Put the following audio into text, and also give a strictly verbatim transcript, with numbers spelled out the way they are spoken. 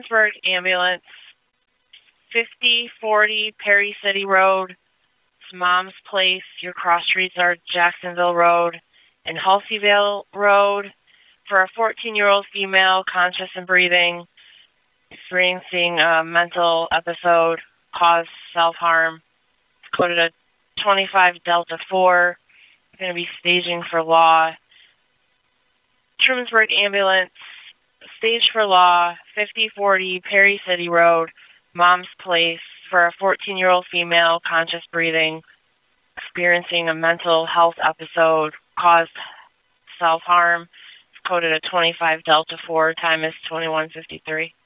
Trumansburg Ambulance, fifty forty Perry City Road. It's Mom's Place. Your cross streets are Jacksonville Road and Halseyville Road. For a fourteen-year-old female, conscious and breathing, experiencing a mental episode, caused self-harm. It's coded a twenty-five Delta four. Going to be staging for law. Trumansburg Ambulance, stage for law, fifty forty Perry City Road, Mom's Place, for a fourteen-year-old female, conscious breathing, experiencing a mental health episode, caused self-harm. It's coded a twenty-five Delta four. Time is twenty-one fifty-three.